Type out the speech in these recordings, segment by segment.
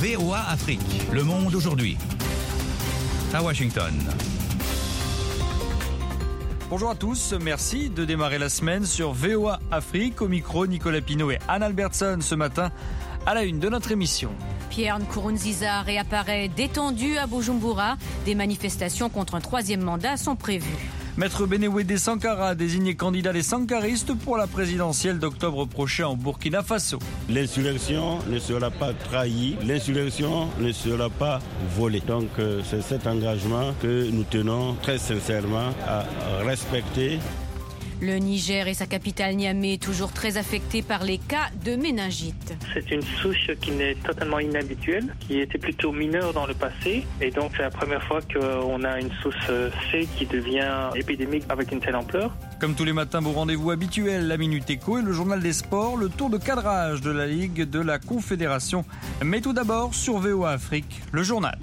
VOA Afrique, le monde aujourd'hui. À Washington. Bonjour à tous, merci de démarrer la semaine sur VOA Afrique. Au micro, Nicolas Pinault et Anne Albertson ce matin à la une de notre émission. Pierre Nkurunziza réapparaît détendu à Bujumbura. Des manifestations contre un troisième mandat sont prévues. Maître Benewede Sankara, désigné candidat des sankaristes pour la présidentielle d'octobre prochain au Burkina Faso. L'insurrection ne sera pas trahie, l'insurrection ne sera pas volée. Donc c'est cet engagement que nous tenons très sincèrement à respecter. Le Niger et sa capitale Niamey, toujours très affectés par les cas de méningite. C'est une souche qui n'est totalement inhabituelle, qui était plutôt mineure dans le passé. Et donc c'est la première fois qu'on a une souche C qui devient épidémique avec une telle ampleur. Comme tous les matins, vos rendez-vous habituels, la Minute Éco et le journal des sports, le tour de cadrage de la Ligue de la Confédération. Mais tout d'abord, sur VOA Afrique, le journal.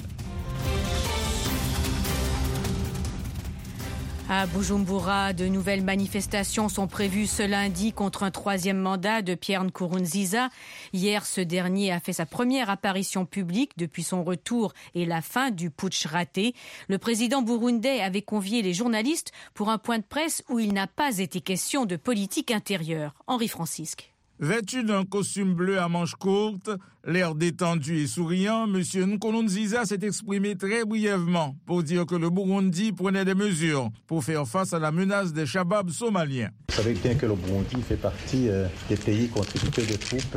À Bujumbura, de nouvelles manifestations sont prévues ce lundi contre un troisième mandat de Pierre Nkurunziza. Hier, ce dernier a fait sa première apparition publique depuis son retour et la fin du putsch raté. Le président burundais avait convié les journalistes pour un point de presse où il n'a pas été question de politique intérieure. Henri Francisque. Vêtu d'un costume bleu à manches courtes, l'air détendu et souriant, M. Nkurunziza s'est exprimé très brièvement pour dire que le Burundi prenait des mesures pour faire face à la menace des Shabab somaliens. Vous savez bien que le Burundi fait partie des pays contributeurs de troupes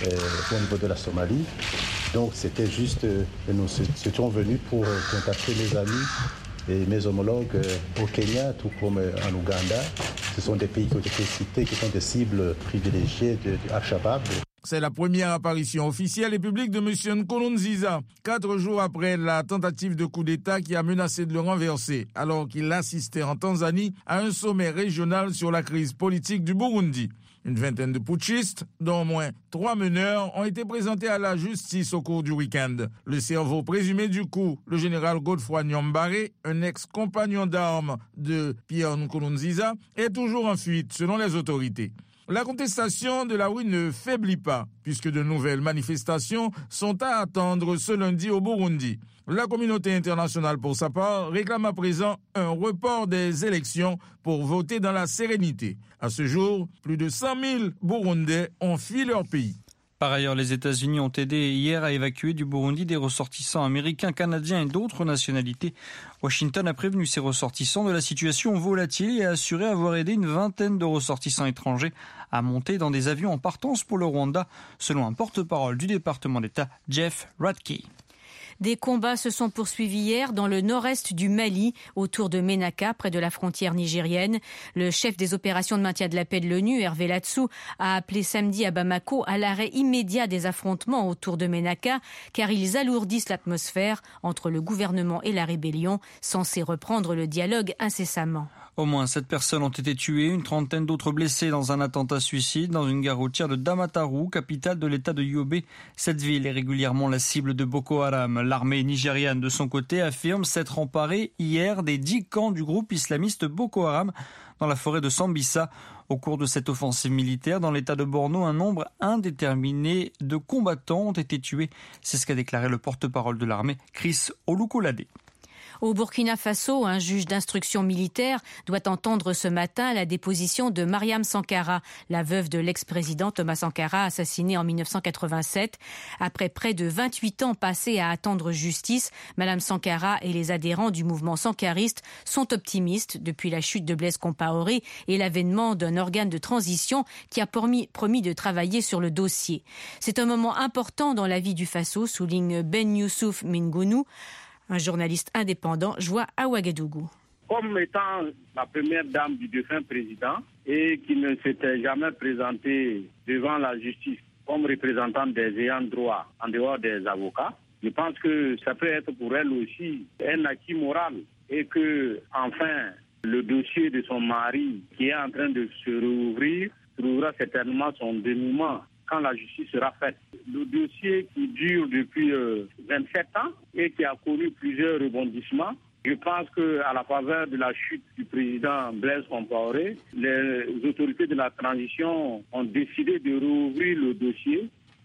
au niveau de la Somalie. Donc c'était juste que nous étions venus pour contacter mes amis et mes homologues au Kenya, tout comme en Ouganda. Ce sont des pays qui ont été cités, qui sont des cibles privilégiées de Al-Shabaab. C'est la première apparition officielle et publique de M. Nkurunziza, 4 jours après la tentative de coup d'État qui a menacé de le renverser, alors qu'il assistait en Tanzanie à un sommet régional sur la crise politique du Burundi. Une vingtaine de putschistes, dont au moins 3 meneurs, ont été présentés à la justice au cours du week-end. Le cerveau présumé du coup, le général Godefroy Niambare, un ex-compagnon d'armes de Pierre Nkurunziza, est toujours en fuite selon les autorités. La contestation de la rue ne faiblit pas, puisque de nouvelles manifestations sont à attendre ce lundi au Burundi. La communauté internationale, pour sa part, réclame à présent un report des élections pour voter dans la sérénité. À ce jour, plus de 100 000 Burundais ont fui leur pays. Par ailleurs, les États-Unis ont aidé hier à évacuer du Burundi des ressortissants américains, canadiens et d'autres nationalités. Washington a prévenu ses ressortissants de la situation volatile et a assuré avoir aidé une vingtaine de ressortissants étrangers à monter dans des avions en partance pour le Rwanda, selon un porte-parole du département d'État, Jeff Radke. Des combats se sont poursuivis hier dans le nord-est du Mali, autour de Ménaka, près de la frontière nigérienne. Le chef des opérations de maintien de la paix de l'ONU, Hervé Latsou, a appelé samedi à Bamako à l'arrêt immédiat des affrontements autour de Ménaka, car ils alourdissent l'atmosphère entre le gouvernement et la rébellion, censée reprendre le dialogue incessamment. Au moins 7 personnes ont été tuées, une trentaine d'autres blessées dans un attentat suicide dans une gare routière de Damaturu, capitale de l'état de Yobe. Cette ville est régulièrement la cible de Boko Haram. L'armée nigériane, de son côté, affirme s'être emparée hier des 10 camps du groupe islamiste Boko Haram dans la forêt de Sambisa. Au cours de cette offensive militaire, dans l'état de Borno, un nombre indéterminé de combattants ont été tués. C'est ce qu'a déclaré le porte-parole de l'armée, Chris Olukolade. Au Burkina Faso, un juge d'instruction militaire doit entendre ce matin la déposition de Mariam Sankara, la veuve de l'ex-président Thomas Sankara, assassiné en 1987. Après près de 28 ans passés à attendre justice, Madame Sankara et les adhérents du mouvement sankariste sont optimistes depuis la chute de Blaise Compaoré et l'avènement d'un organe de transition qui a promis de travailler sur le dossier. C'est un moment important dans la vie du Faso, souligne Ben Youssouf Mingounou, un journaliste indépendant, joint à Ouagadougou. Comme étant la première dame du défunt président et qui ne s'était jamais présentée devant la justice comme représentante des ayants droit en dehors des avocats, je pense que ça peut être pour elle aussi un acquis moral et que, enfin, le dossier de son mari qui est en train de se rouvrir trouvera certainement son dénouement quand la justice sera faite. Le dossier qui dure depuis 27 ans et qui a connu plusieurs rebondissements, je pense qu'à la faveur de la chute du président Blaise Compaoré, les autorités de la transition ont décidé de rouvrir le dossier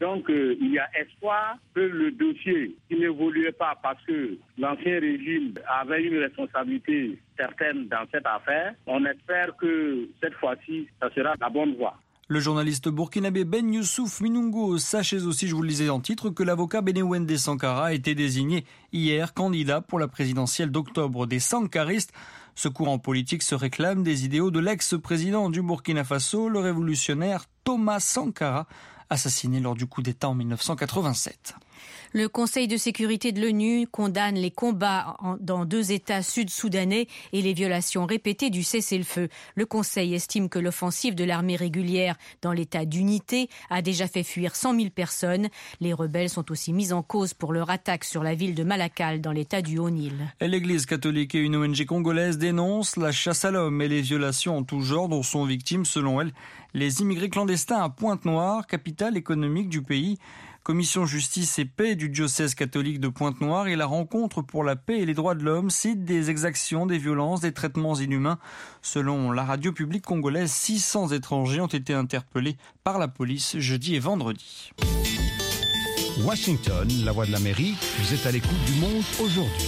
Donc, il y a espoir que le dossier qui n'évoluait pas parce que l'ancien régime avait une responsabilité certaine dans cette affaire, on espère que cette fois-ci, ça sera la bonne voie. Le journaliste burkinabé Ben Youssouf Minungo, sachez aussi, je vous le disais en titre, que l'avocat Benewende Sankara a été désigné hier candidat pour la présidentielle d'octobre des Sankaristes. Ce courant politique se réclame des idéaux de l'ex-président du Burkina Faso, le révolutionnaire Thomas Sankara, assassiné lors du coup d'État en 1987. Le Conseil de sécurité de l'ONU condamne les combats dans 2 États sud-soudanais et les violations répétées du cessez-le-feu. Le Conseil estime que l'offensive de l'armée régulière dans l'État d'unité a déjà fait fuir 100 000 personnes. Les rebelles sont aussi mis en cause pour leur attaque sur la ville de Malakal dans l'État du Haut-Nil. L'Église catholique et une ONG congolaise dénoncent la chasse à l'homme et les violations en tout genre dont sont victimes, selon elle, les immigrés clandestins à Pointe-Noire, capitale économique du pays. Commission Justice et Paix du diocèse catholique de Pointe-Noire et la rencontre pour la paix et les droits de l'homme citent des exactions, des violences, des traitements inhumains. Selon la radio publique congolaise, 600 étrangers ont été interpellés par la police jeudi et vendredi. Washington, la voix de l'Amérique, vous êtes à l'écoute du monde aujourd'hui.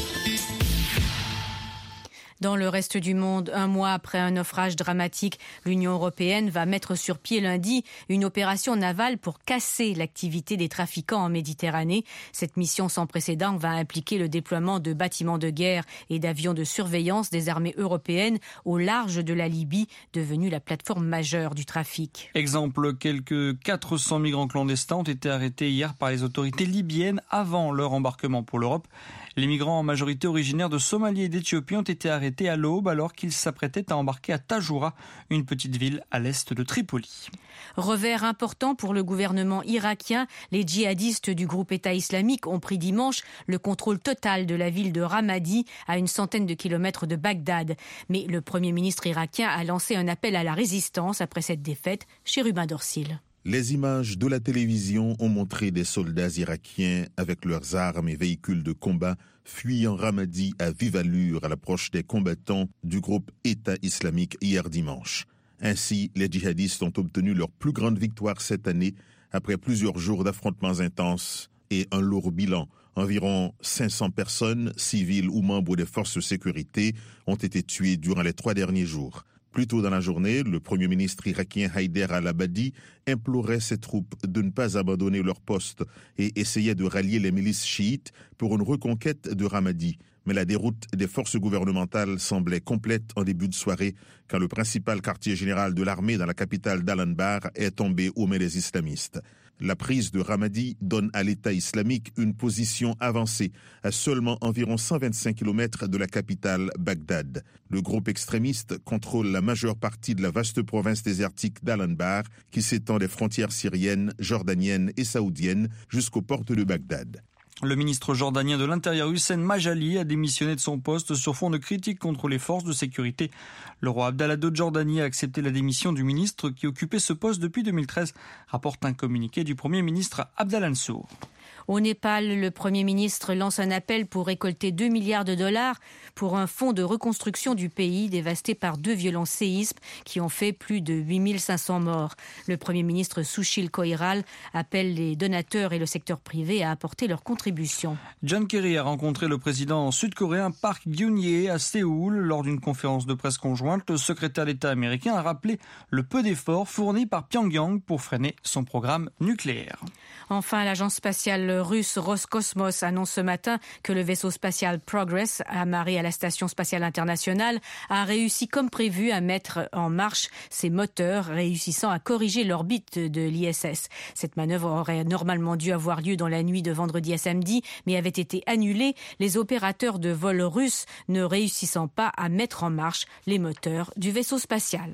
Dans le reste du monde, 1 mois après un naufrage dramatique, l'Union européenne va mettre sur pied lundi une opération navale pour casser l'activité des trafiquants en Méditerranée. Cette mission sans précédent va impliquer le déploiement de bâtiments de guerre et d'avions de surveillance des armées européennes au large de la Libye, devenue la plateforme majeure du trafic. Exemple, quelques 400 migrants clandestins ont été arrêtés hier par les autorités libyennes avant leur embarquement pour l'Europe. Les migrants en majorité originaires de Somalie et d'Éthiopie ont été arrêtés à l'aube alors qu'ils s'apprêtaient à embarquer à Tajoura, une petite ville à l'est de Tripoli. Revers important pour le gouvernement irakien, les djihadistes du groupe État islamique ont pris dimanche le contrôle total de la ville de Ramadi, à une centaine de kilomètres de Bagdad. Mais le Premier ministre irakien a lancé un appel à la résistance après cette défaite. Chérubin Dorsil. Les images de la télévision ont montré des soldats irakiens avec leurs armes et véhicules de combat fuyant Ramadi à vive allure à l'approche des combattants du groupe État islamique hier dimanche. Ainsi, les djihadistes ont obtenu leur plus grande victoire cette année après plusieurs jours d'affrontements intenses et un lourd bilan. Environ 500 personnes, civiles ou membres des forces de sécurité, ont été tuées durant les 3 derniers jours. Plus tôt dans la journée, le Premier ministre irakien Haider al-Abadi implorait ses troupes de ne pas abandonner leur poste et essayait de rallier les milices chiites pour une reconquête de Ramadi. Mais la déroute des forces gouvernementales semblait complète en début de soirée quand le principal quartier général de l'armée dans la capitale d'Al-Anbar est tombé aux mains des islamistes. La prise de Ramadi donne à l'État islamique une position avancée à seulement environ 125 km de la capitale Bagdad. Le groupe extrémiste contrôle la majeure partie de la vaste province désertique d'Al-Anbar qui s'étend des frontières syriennes, jordaniennes et saoudiennes jusqu'aux portes de Bagdad. Le ministre jordanien de l'Intérieur Hussein Majali a démissionné de son poste sur fond de critiques contre les forces de sécurité. Le roi Abdallah de Jordanie a accepté la démission du ministre qui occupait ce poste depuis 2013, rapporte un communiqué du Premier ministre Abdallah Nsour. Au Népal, le Premier ministre lance un appel pour récolter 2 milliards de dollars pour un fonds de reconstruction du pays dévasté par 2 violents séismes qui ont fait plus de 8500 morts. Le Premier ministre Sushil Koiral appelle les donateurs et le secteur privé à apporter leur contribution. John Kerry a rencontré le président sud-coréen Park Geun-hye à Séoul lors d'une conférence de presse conjointe. Le secrétaire d'État américain a rappelé le peu d'efforts fournis par Pyongyang pour freiner son programme nucléaire. Enfin, l'agence spatiale russe Roscosmos annonce ce matin que le vaisseau spatial Progress, amarré à la station spatiale internationale, a réussi comme prévu à mettre en marche ses moteurs, réussissant à corriger l'orbite de l'ISS. Cette manœuvre aurait normalement dû avoir lieu dans la nuit de vendredi à samedi, mais avait été annulée, les opérateurs de vol russes ne réussissant pas à mettre en marche les moteurs du vaisseau spatial.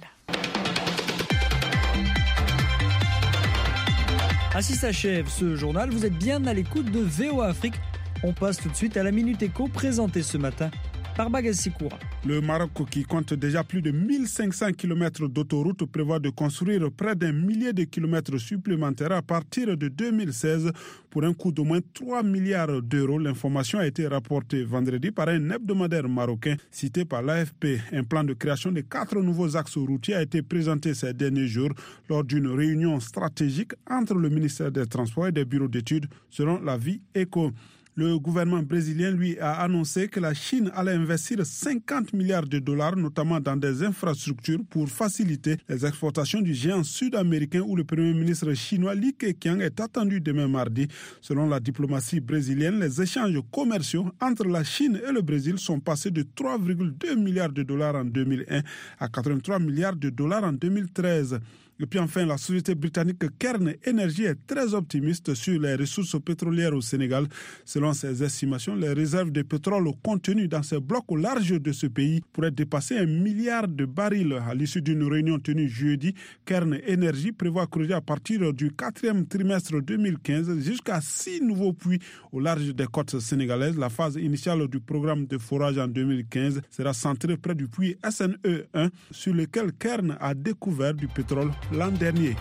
Ainsi s'achève ce journal. Vous êtes bien à l'écoute de VOA Afrique. On passe tout de suite à la Minute Éco présentée ce matin par Bagassi Koura. Le Maroc, qui compte déjà plus de 1500 km d'autoroute, prévoit de construire près d'un millier de kilomètres supplémentaires à partir de 2016 pour un coût d'au moins 3 milliards d'euros. L'information a été rapportée vendredi par un hebdomadaire marocain cité par l'AFP. Un plan de création de 4 nouveaux axes routiers a été présenté ces derniers jours lors d'une réunion stratégique entre le ministère des Transports et des bureaux d'études, selon la Vie Éco. Le gouvernement brésilien, lui, a annoncé que la Chine allait investir 50 milliards de dollars, notamment dans des infrastructures pour faciliter les exportations du géant sud-américain où le premier ministre chinois Li Keqiang est attendu demain mardi. Selon la diplomatie brésilienne, les échanges commerciaux entre la Chine et le Brésil sont passés de 3,2 milliards de dollars en 2001 à 83 milliards de dollars en 2013. Et puis enfin, la société britannique Cairn Energy est très optimiste sur les ressources pétrolières au Sénégal. Selon ses estimations, les réserves de pétrole contenues dans ces blocs au large de ce pays pourraient dépasser 1 milliard de barils. À l'issue d'une réunion tenue jeudi, Cairn Energy prévoit creuser à partir du 4e trimestre 2015 jusqu'à 6 nouveaux puits au large des côtes sénégalaises. La phase initiale du programme de forage en 2015 sera centrée près du puits SNE1 sur lequel Cairn a découvert du pétrole l'an dernier.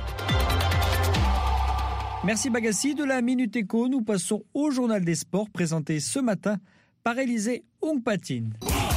Merci Bagassi. De la Minute Éco, nous passons au journal des sports présenté ce matin par Élisée Ongpatine.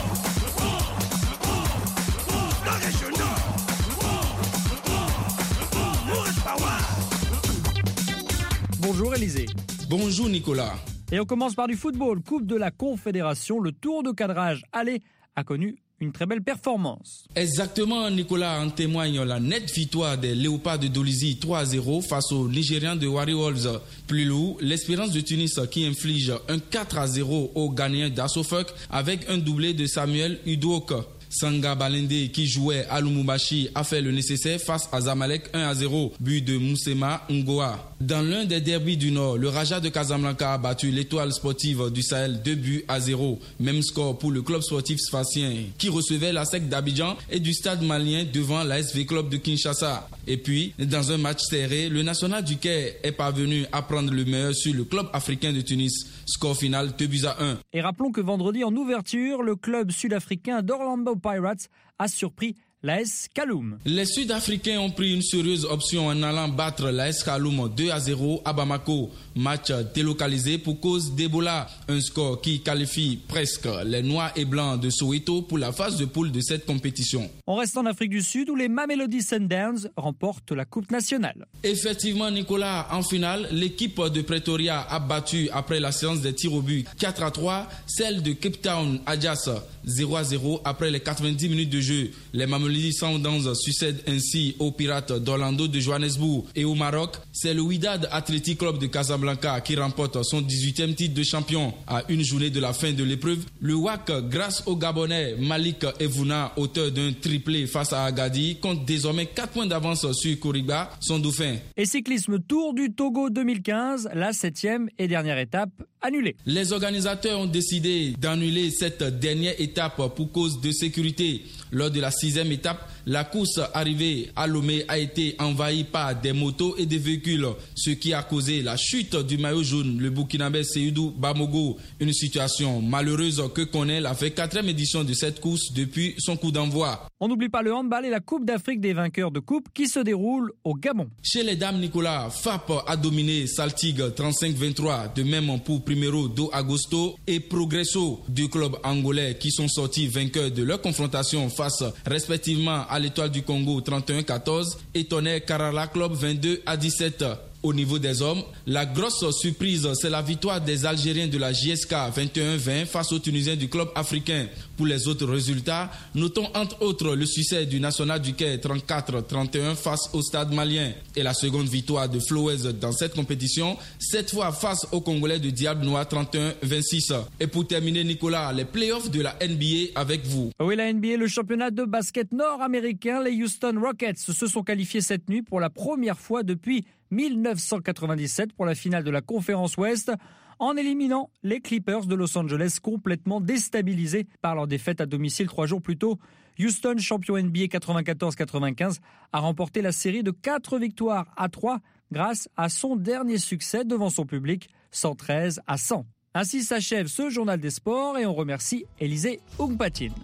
Bonjour Élisée. Bonjour Nicolas. Et on commence par du football. Coupe de la Confédération, le tour de cadrage aller a connu une très belle performance. Exactement Nicolas, en témoigne la nette victoire des Léopards de Dolisie 3-0 face aux Nigérians de Warri Wolves. Plus lourd, l'Espérance de Tunis qui inflige un 4-0 aux Ghanéens d'Assofuk avec un doublé de Samuel Udook. Sanga Balende, qui jouait à Lumumbashi, a fait le nécessaire face à Zamalek 1-0, but de Moussema Ngoa. Dans l'un des derbys du Nord, le Raja de Casablanca a battu l'Étoile sportive du Sahel 2-0. Même score pour le club sportif sfaxien, qui recevait la SEC d'Abidjan et du Stade malien devant la SV Club de Kinshasa. Et puis, dans un match serré, le National du Caire est parvenu à prendre le meilleur sur le club africain de Tunis. Score final 2-1. Et rappelons que vendredi en ouverture, le club sud-africain d'Orlando Pirates a surpris l'AS Kaloum. Les Sud-Africains ont pris une sérieuse option en allant battre l'AS Kaloum 2-0 à Bamako. Match délocalisé pour cause d'Ebola. Un score qui qualifie presque les Noirs et Blancs de Soweto pour la phase de poule de cette compétition. On reste en Afrique du Sud où les Mamelodi Sundowns remportent la Coupe nationale. Effectivement Nicolas, en finale, l'équipe de Pretoria a battu après la séance des tirs au but 4-3, celle de Cape Town Ajax 0-0 après les 90 minutes de jeu. Les Mamelodi Sundowns succèdent ainsi aux Pirates d'Orlando de Johannesburg. Et au Maroc, c'est le Wydad Athletic Club de Casablanca qui remporte son 18e titre de champion. À une journée de la fin de l'épreuve, le WAC, grâce au Gabonais Malik Evouna, auteur d'un triplé face à Agadi, compte désormais 4 points d'avance sur Koriba, son dauphin. Et cyclisme Tour du Togo 2015, la 7e et dernière étape annulée. Les organisateurs ont décidé d'annuler cette dernière étape pour cause de sécurité. Lors de la 6e étape, la course arrivée à Lomé a été envahie par des motos et des véhicules, ce qui a causé la chute du maillot jaune, le Burkinabé Seydou Bamogo. Une situation malheureuse que connaît la 24e édition de cette course depuis son coup d'envoi. On n'oublie pas le handball et la Coupe d'Afrique des vainqueurs de coupe qui se déroule au Gabon. Chez les dames, Nicolas, FAP a dominé Saltig 35-23, de même pour Primero do Agosto et Progresso, deux clubs angolais qui sont sortis vainqueurs de leur confrontation face respectivement à l'Étoile du Congo 31-14 et Tonnerre Karala Club 22-17. Au niveau des hommes, la grosse surprise, c'est la victoire des Algériens de la JSK 21-20 face aux Tunisiens du club africain. Pour les autres résultats, notons entre autres le succès du National du Caire 34-31 face au Stade malien et la seconde victoire de Flowez dans cette compétition, cette fois face aux Congolais de Diable Noir 31-26. Et pour terminer, Nicolas, les playoffs de la NBA avec vous. Oui, la NBA, le championnat de basket nord-américain, les Houston Rockets se sont qualifiés cette nuit pour la première fois depuis 1997 pour la finale de la conférence Ouest en éliminant les Clippers de Los Angeles complètement déstabilisés par leur défaite à domicile 3 jours plus tôt. Houston, champion NBA 94-95, a remporté la série de 4 victoires à 3 grâce à son dernier succès devant son public, 113-100. Ainsi s'achève ce journal des sports et on remercie Élisée Ougpatine.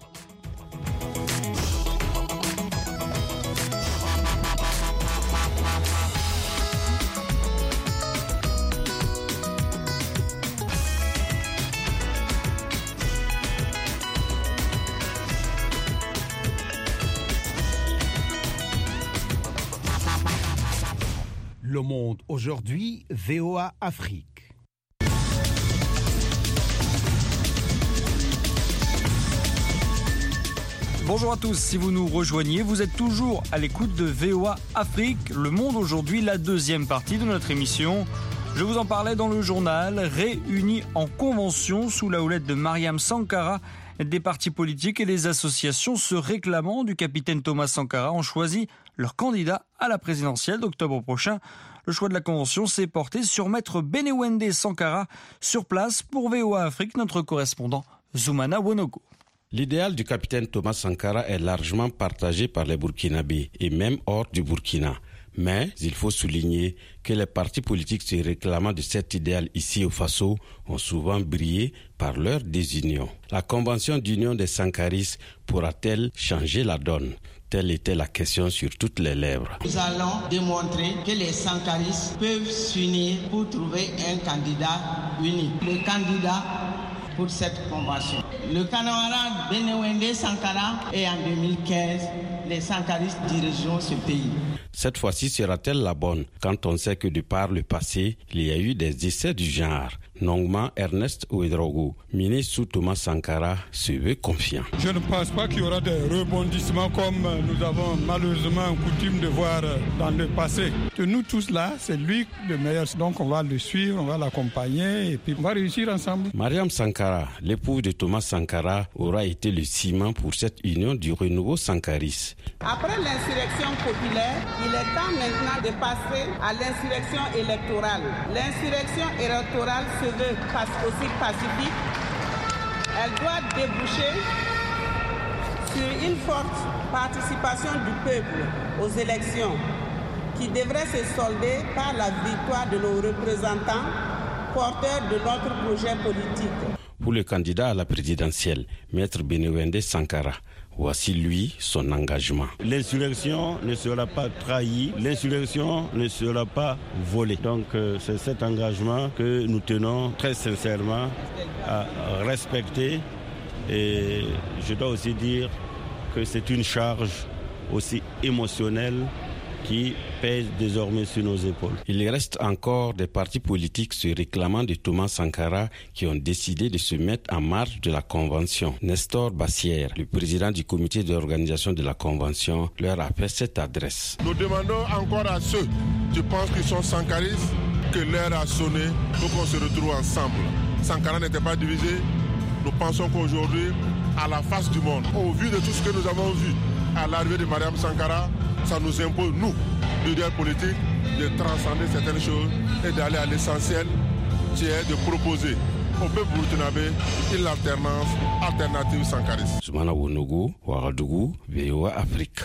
Le Monde aujourd'hui, VOA Afrique. Bonjour à tous, si vous nous rejoignez, vous êtes toujours à l'écoute de VOA Afrique, Le Monde aujourd'hui, la deuxième partie de notre émission. Je vous en parlais dans le journal, réunis en convention sous la houlette de Mariam Sankara. Des partis politiques et les associations se réclamant du capitaine Thomas Sankara ont choisi leur candidat à la présidentielle d'octobre prochain. Le choix de la convention s'est porté sur maître Benewende Sankara, sur place pour VOA Afrique, notre correspondant Zoumana Wonogo. L'idéal du capitaine Thomas Sankara est largement partagé par les Burkinabés et même hors du Burkina. Mais il faut souligner que les partis politiques se réclamant de cet idéal ici au Faso ont souvent brillé par leur désunion. La convention d'union des Sankaristes pourra-t-elle changer la donne ? Telle était la question sur toutes les lèvres. Nous allons démontrer que les Sankaristes peuvent s'unir pour trouver un candidat unique. Le candidat pour cette convention. Le camarade Benewende Sankara et en 2015, les Sankaristes dirigeront ce pays. Cette fois-ci sera-t-elle la bonne quand on sait que de par le passé, il y a eu des essais du genre. Longuement, Ernest Ouedraogo, ministre sous Thomas Sankara, se veut confiant. Je ne pense pas qu'il y aura des rebondissements comme nous avons malheureusement coutume de voir dans le passé. De nous tous là, c'est lui le meilleur. Donc on va le suivre, on va l'accompagner et puis on va réussir ensemble. Mariam Sankara, l'épouse de Thomas Sankara, aura été le ciment pour cette union du renouveau sankariste. Après l'insurrection populaire, il est temps maintenant de passer à l'insurrection électorale. L'insurrection électorale se veut aussi pacifique. Elle doit déboucher sur une forte participation du peuple aux élections qui devrait se solder par la victoire de nos représentants porteurs de notre projet politique. Pour le candidat à la présidentielle, maître Benewende Sankara, voici lui son engagement. L'insurrection ne sera pas trahie, l'insurrection ne sera pas volée. Donc c'est cet engagement que nous tenons très sincèrement à respecter. Et je dois aussi dire que c'est une charge aussi émotionnelle qui pèse désormais sur nos épaules. Il reste encore des partis politiques se réclamant de Thomas Sankara qui ont décidé de se mettre en marge de la Convention. Nestor Bassière, le président du comité d'organisation de la Convention, leur a fait cette adresse. Nous demandons encore à ceux qui pensent qu'ils sont sankaristes que l'heure a sonné pour qu'on se retrouve ensemble. Sankara n'était pas divisé. Nous pensons qu'aujourd'hui, à la face du monde, au vu de tout ce que nous avons vu à l'arrivée de Mariam Sankara, ça nous impose, nous, leaders politiques, de transcender certaines choses et d'aller à l'essentiel, qui est de proposer au peuple burkinabé une alternative sankariste. Zoumana Wonogo, Ouagadougou, VOA Afrique.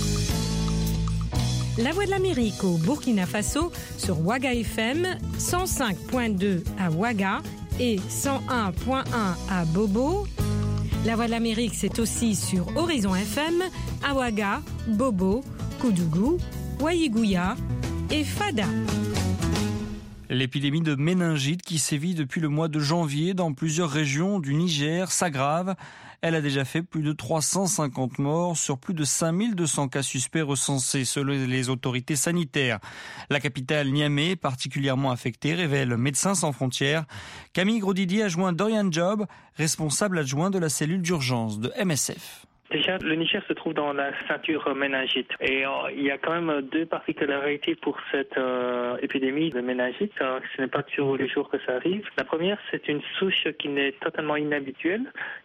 La Voix de l'Amérique au Burkina Faso sur Ouaga FM, 105.2 à Ouaga et 101.1 à Bobo. La Voix de l'Amérique, c'est aussi sur Horizon FM, à Ouaga, Bobo, Koudougou, Waïgouya et Fada. L'épidémie de méningite qui sévit depuis le mois de janvier dans plusieurs régions du Niger s'aggrave. Elle a déjà fait plus de 350 morts sur plus de 5200 cas suspects recensés selon les autorités sanitaires. La capitale Niamey, particulièrement affectée, révèle Médecins sans frontières. Camille Grosdidier a joint Dorian Job, responsable adjoint de la cellule d'urgence de MSF. Déjà, le Niger se trouve dans la ceinture méningite. Et il y a quand même deux particularités pour cette épidémie de méningite. Ce n'est pas tous les jours que ça arrive. La première, c'est une souche qui n'est totalement inhabituelle,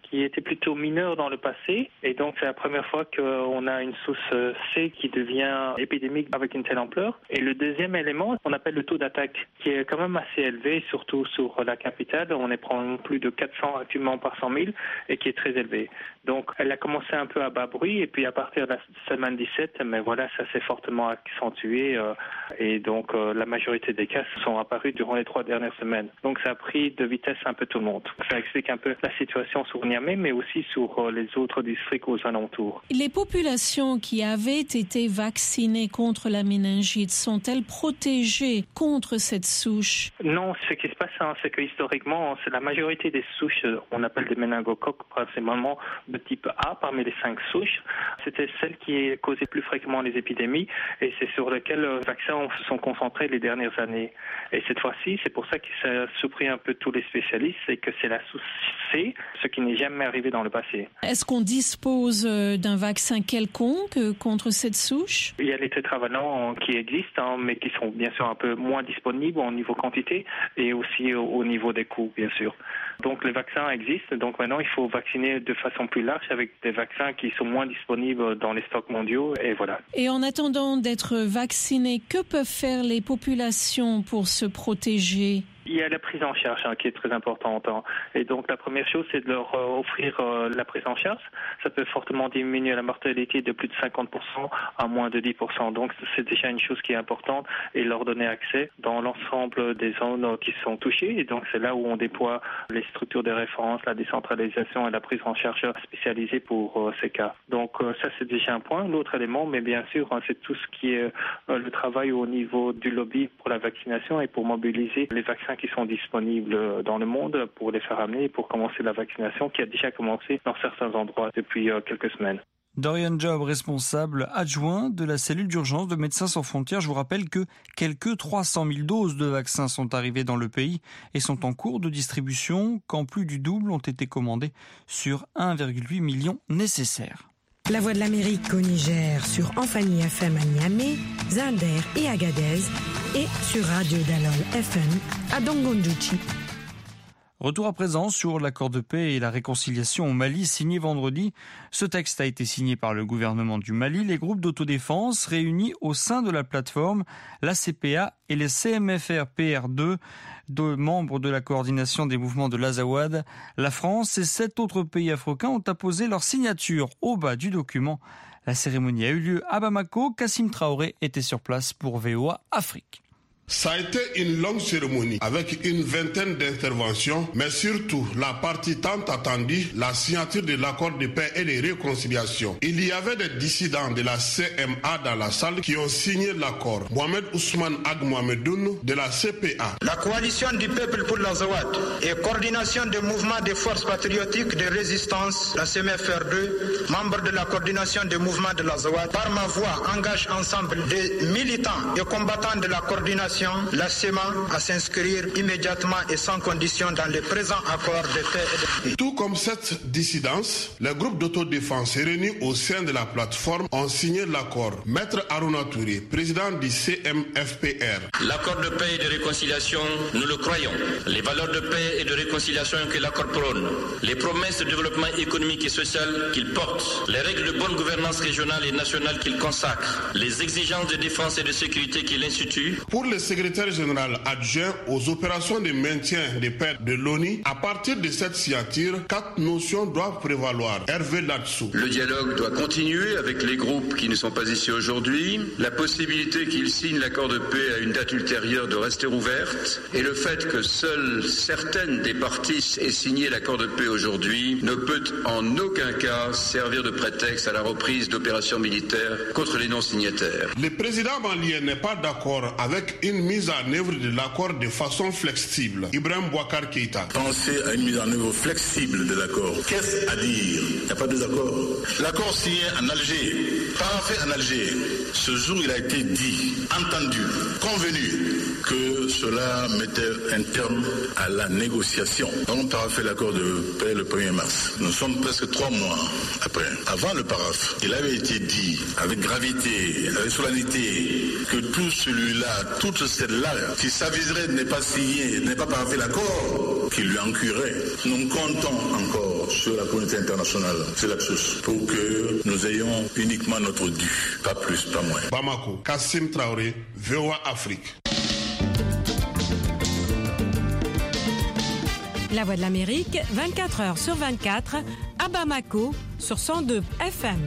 qui était plutôt mineur dans le passé. Et donc, c'est la première fois qu'on a une souche C qui devient épidémique avec une telle ampleur. Et le deuxième élément, on appelle le taux d'attaque, qui est quand même assez élevé, surtout sur la capitale. On est prend plus de 400 actuellement par 100 000 et qui est très élevé. Donc, elle a commencé un peu à bas bruit et puis à partir de la semaine 17, mais voilà, ça s'est fortement accentué et donc la majorité des cas sont apparus durant les 3 dernières semaines. Donc, ça a pris de vitesse un peu tout le monde. Ça explique un peu la situation sur Niamey, mais aussi sur les autres districts aux alentours. Les populations qui avaient été vaccinées contre la méningite sont-elles protégées contre cette souche? Non, ce qui se passe, c'est que historiquement, c'est la majorité des souches, on appelle des méningocoques, principalement de type A, parmi les 5 souches. C'était celle qui causait plus fréquemment les épidémies et c'est sur lequel les vaccins se sont concentrés les dernières années. Et cette fois-ci, c'est pour ça que ça a surpris un peu tous les spécialistes, c'est que c'est la souche C, ce qui n'est jamais arrivé dans le passé. Est-ce qu'on dispose d'un vaccin quelconque contre cette souche? Il y a les tétravalents qui existent, mais qui sont bien sûr un peu moins disponibles au niveau quantité et aussi au niveau des coûts, bien sûr. Donc les vaccins existent, donc maintenant il faut vacciner de façon plus large avec des vaccins qui sont moins disponibles dans les stocks mondiaux et voilà. Et en attendant d'être vaccinés, que peuvent faire les populations pour se protéger? Il y a la prise en charge qui est très importante. Et donc la première chose, c'est de leur offrir la prise en charge. Ça peut fortement diminuer la mortalité de plus de 50% à moins de 10%. Donc c'est déjà une chose qui est importante et leur donner accès dans l'ensemble des zones qui sont touchées. Et donc c'est là où on déploie les structures de référence, la décentralisation et la prise en charge spécialisée pour ces cas. Donc ça c'est déjà un point. L'autre élément, mais bien sûr, c'est tout ce qui est le travail au niveau du lobby pour la vaccination et pour mobiliser les vaccins qui sont disponibles dans le monde pour les faire amener pour commencer la vaccination qui a déjà commencé dans certains endroits depuis quelques semaines. Dorian Job, responsable adjoint de la cellule d'urgence de Médecins sans frontières. Je vous rappelle que quelques 300 000 doses de vaccins sont arrivées dans le pays et sont en cours de distribution, quand plus du double ont été commandés sur 1,8 million nécessaires. La Voix de l'Amérique au Niger sur Amphani FM à Niamey, Zinder et Agadez et sur Radio Dalol FM à Dongondouchi. Retour à présent sur l'accord de paix et la réconciliation au Mali signé vendredi. Ce texte a été signé par le gouvernement du Mali, les groupes d'autodéfense réunis au sein de la plateforme, la CPA et les CMFR-PR2, deux membres de la coordination des mouvements de l'Azawad. La France et 7 autres pays africains ont apposé leur signature au bas du document. La cérémonie a eu lieu à Bamako. Kassim Traoré était sur place pour VOA Afrique. Ça a été une longue cérémonie avec une vingtaine d'interventions, mais surtout la partie tant attendue, la signature de l'accord de paix et de réconciliation. Il y avait des dissidents de la CMA dans la salle qui ont signé l'accord. Mohamed Ousmane Ag Mohamedoun de la CPA. La coalition du peuple pour l'Azawad et coordination des mouvements des forces patriotiques de résistance, la CMFR2, membre de la coordination des mouvements de l'Azawad, par ma voix engage ensemble des militants et combattants de la coordination la CEMA à s'inscrire immédiatement et sans condition dans le présent accord de paix. Tout comme cette dissidence, les groupes d'autodéfense réunis au sein de la plateforme ont signé l'accord. Maître Aruna Touré, président du CMFPR. L'accord de paix et de réconciliation, nous le croyons. Les valeurs de paix et de réconciliation que l'accord prône, les promesses de développement économique et social qu'il porte, les règles de bonne gouvernance régionale et nationale qu'il consacre, les exigences de défense et de sécurité qu'il institue. Pour le secrétaire général adjoint aux opérations de maintien de paix de l'ONU, à partir de cette signature, 4 notions doivent prévaloir. Hervé Latsou. Le dialogue doit continuer avec les groupes qui ne sont pas ici aujourd'hui. La possibilité qu'ils signent l'accord de paix à une date ultérieure de rester ouverte. Et le fait que seules certaines des parties aient signé l'accord de paix aujourd'hui ne peut en aucun cas servir de prétexte à la reprise d'opérations militaires contre les non-signataires. Le président malien n'est pas d'accord avec une mise en œuvre de l'accord de façon flexible. Ibrahim Bouakar Keïta. Penser à une mise en œuvre flexible de l'accord. Qu'est-ce à dire? Il n'y a pas de désaccord. L'accord signé en Alger, paraphé en Alger, ce jour il a été dit, entendu, convenu que cela mettait un terme à la négociation. On paraphé l'accord de paix le 1er mars. Nous sommes presque 3 mois après. Avant le paraphe, il avait été dit avec gravité, avec solennité, que tout celui-là, toutes ce stade-là, si s'aviserait de ne pas signer, de ne pas paraphé l'accord, qu'il lui encurerait. Nous comptons encore sur la communauté internationale, c'est l'absus, pour que nous ayons uniquement notre dû, pas plus, pas moins. Bamako, Kassim Traoré, VOA Afrique. La Voix de l'Amérique, 24 heures sur 24, à Bamako, sur 102 FM.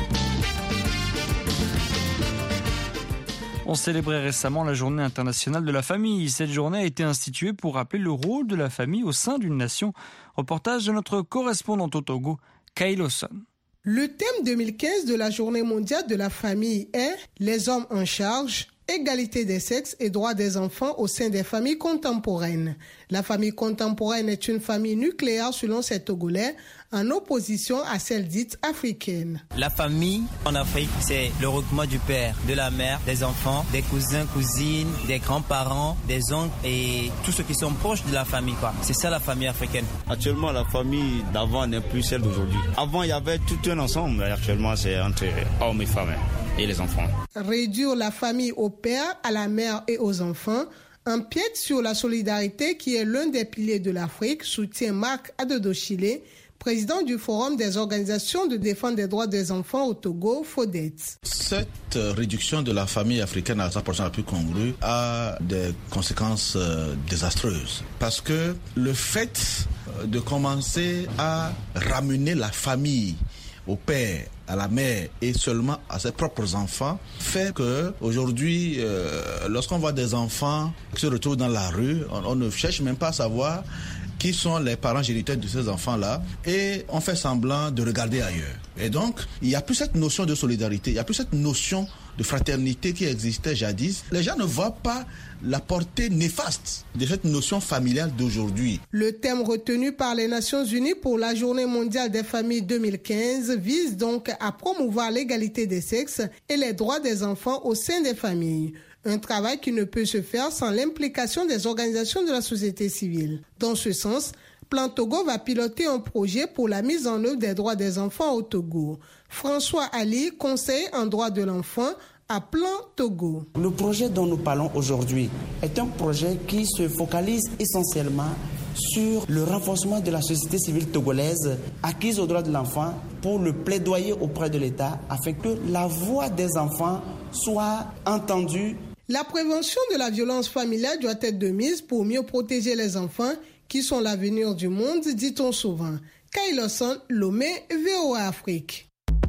On célébrait récemment la journée internationale de la famille. Cette journée a été instituée pour rappeler le rôle de la famille au sein d'une nation. Reportage de notre correspondante au Togo, Kailoson. Le thème 2015 de la journée mondiale de la famille est « Les hommes en charge ». Égalité des sexes et droits des enfants au sein des familles contemporaines. La famille contemporaine est une famille nucléaire selon ces Togolais, en opposition à celle dite africaine. La famille en Afrique, c'est le regroupement du père, de la mère, des enfants, des cousins, cousines, des grands-parents, des oncles et tous ceux qui sont proches de la famille, quoi. C'est ça la famille africaine. Actuellement, la famille d'avant n'est plus celle d'aujourd'hui. Avant, il y avait tout un ensemble, mais actuellement, c'est entre hommes et femmes et les enfants. Réduire la famille au père, à la mère et aux enfants empiète sur la solidarité qui est l'un des piliers de l'Afrique, soutient Marc Adodo-Chile, président du Forum des organisations de défense des droits des enfants au Togo, FODET. Cette réduction de la famille africaine à 100% la plus congrue a des conséquences désastreuses. Parce que le fait de commencer à ramener la famille au père, à la mère et seulement à ses propres enfants fait que aujourd'hui, lorsqu'on voit des enfants qui se retrouvent dans la rue, on ne cherche même pas à savoir qui sont les parents géniteurs de ces enfants-là et on fait semblant de regarder ailleurs. Et donc, il n'y a plus cette notion de solidarité, il n'y a plus cette notion de fraternité qui existait jadis. Les gens ne voient pas la portée néfaste de cette notion familiale d'aujourd'hui. Le thème retenu par les Nations Unies pour la Journée mondiale des familles 2015 vise donc à promouvoir l'égalité des sexes et les droits des enfants au sein des familles. Un travail qui ne peut se faire sans l'implication des organisations de la société civile. Dans ce sens, Plan Togo va piloter un projet pour la mise en œuvre des droits des enfants au Togo. François Ali, conseiller en droit de l'enfant à Plan Togo. Le projet dont nous parlons aujourd'hui est un projet qui se focalise essentiellement sur le renforcement de la société civile togolaise acquise aux droits de l'enfant pour le plaidoyer auprès de l'État afin que la voix des enfants soit entendue. La prévention de la violence familiale doit être de mise pour mieux protéger les enfants qui sont l'avenir du monde, dit-on souvent. Kailoson, Lomé, VOA Afrique.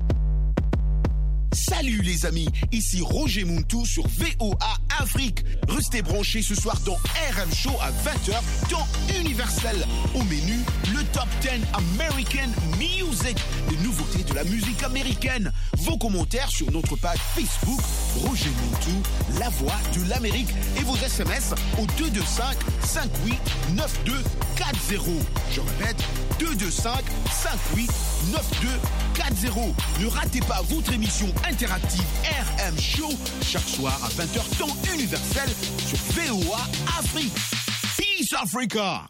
Salut les amis, ici Roger Muntu sur VOA Afrique. Restez branchés ce soir dans RM Show à 20h, temps universel. Au menu, le Top 10 American Music, les nouveautés de la musique américaine. Vos commentaires sur notre page Facebook, Roger Muntu, la voix de l'Amérique. Et vos SMS au 225 58 9240. Je répète, 225 58 9240. Ne ratez pas votre émission interactive RM Show chaque soir à 20h temps universel sur VOA Afrique. Peace Africa.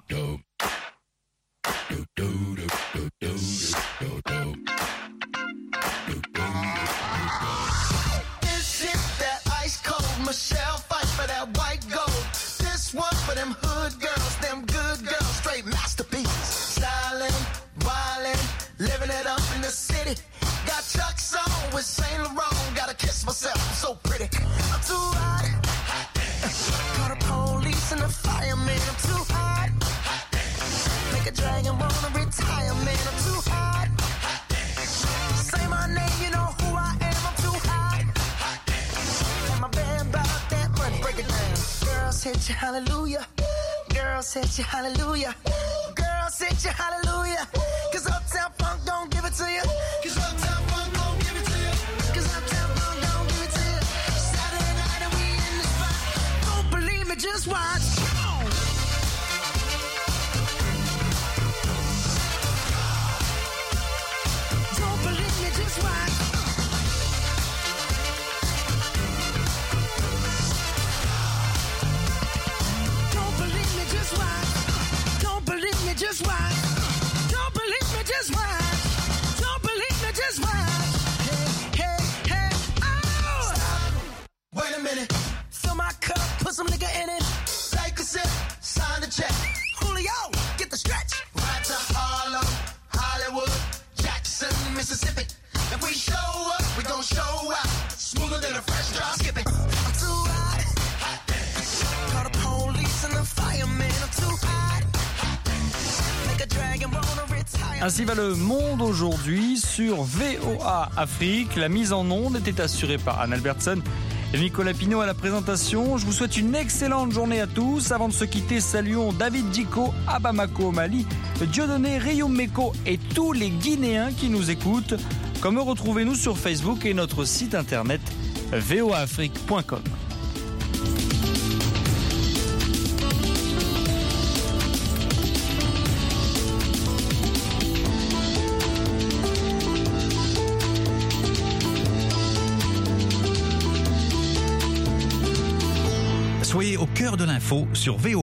This is that ice cold Michelle fight for that white gold. This one for them hood girls, them good girls, straight masterpieces. Stylin', wildin', living it up in the city. Got Chuck's on with Saint Laurent. Gotta kiss myself, I'm so pretty. I'm too hot. Call the police and the fireman. I'm too hot. Make a dragon wanna retire, man. I'm too hot. Say my name, you know who I am. I'm too hot. And my band about that money, break it down. Girls hit you, hallelujah. Girls hit you, hallelujah. Girls hit you, hallelujah. Cause Uptown Funk don't give it to you. Cause Uptown Funk don't give it to you. Cause Uptown Funk don't give it to you. Saturday night and we in the spot. Don't believe me, just watch. Don't believe me, just watch. Don't believe me, just watch. Don't believe me, just watch. Don't believe me, just watch. Don't believe me, just watch. Hey, hey, hey, oh! Stop. Wait a minute. Fill my cup, put some some nigga in it. Take a sip, sign the check. Julio, get the stretch. Right to Harlem, Hollywood, Jackson, Mississippi. If we show up, we gon' show out. Smoother than a fresh drop. Skip it. I'm too hot. Call the police and the fireman. I'm too hot. Make a dragon roll a retire. Ainsi va le monde aujourd'hui sur VOA Afrique. La mise en onde était assurée par Anne Albertson et Nicolas Pinault à la présentation. Je vous souhaite une excellente journée à tous. Avant de se quitter, saluons David Djiko à Bamako au Mali, Dieudonné Riyumeko et tous les Guinéens qui nous écoutent. Comme retrouvez-nous sur Facebook et notre site internet voaafrique.com. Soyez au cœur de l'info sur VOA.